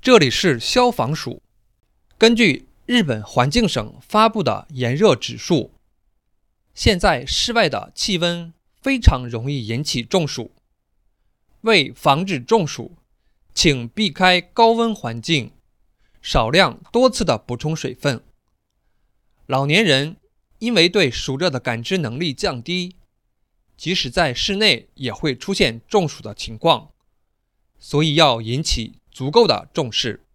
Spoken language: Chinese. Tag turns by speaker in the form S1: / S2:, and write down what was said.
S1: 这里是消防署。根据日本环境省发布的炎热指数，现在室外的气温非常容易引起中暑。为防止中暑，请避开高温环境，少量多次的补充水分。老年人因为对暑热的感知能力降低，即使在室内也会出现中暑的情况，所以要引起足够的重视。